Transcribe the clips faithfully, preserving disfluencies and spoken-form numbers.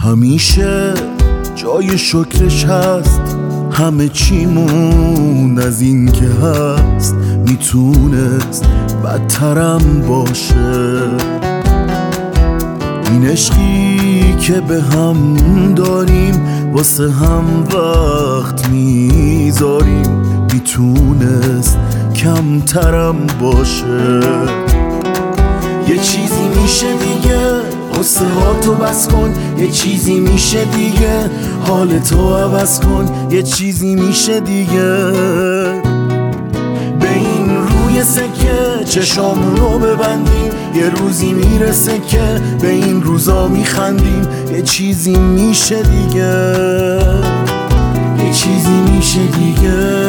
همیشه جای شکرش هست، همه چیمون از این که هست میتونست بدترم باشه. این عشقی که به هم داریم واسه هم وقت میذاریم میتونست کمترم باشه. یه چیزی میشه دیگه قصه ها تو بس کن، یه چیزی میشه دیگه حالتو عوض کن، یه چیزی میشه دیگه. به این روی سکه چشامون رو ببندیم، یه روزی میرسه که به این روزا میخندیم. یه چیزی میشه دیگه، یه چیزی میشه دیگه.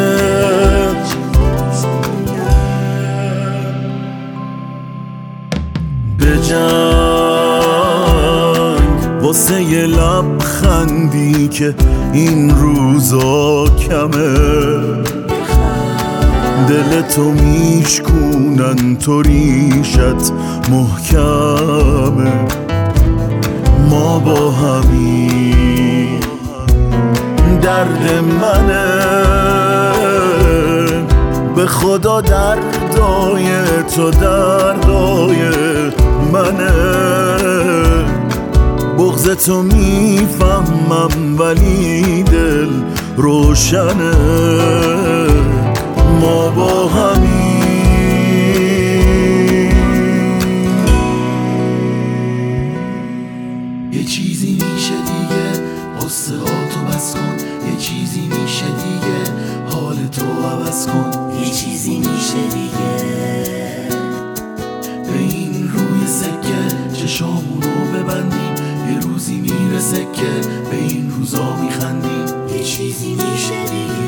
به جنگ واسه یه لبخندی که این روزا کمه، دلتو میشکونن تو ریشت محکمه. ما با همین درد منه، به خدا دردای تو دردای منه. بغض تو میفهمم ولی دل روشنه. ما با همین یه چیزی میشه دیگه قصه ها تو بس کن، یه چیزی میشه دیگه حالتو عوض کن، یه چیزی میشه دیگه. به این روی سکه چشامونو ببندیم، یه روزی میرسه که به این روزا میخندیم. یه چیزی میشه دیگه،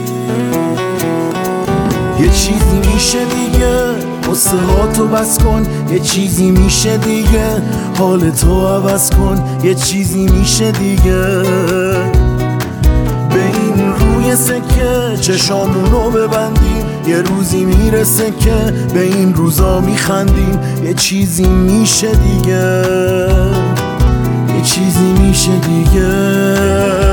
یه چیزی میشه دیگه قصه ها تو بس کن، یه چیزی میشه دیگه حالتو عوض کن، یه چیزی میشه دیگه. به این روی سکه چشامونو ببندیم، یه روزی میرسه که به این روزا میخندیم. یه چیزی میشه دیگه، یه چیزی میشه دیگه.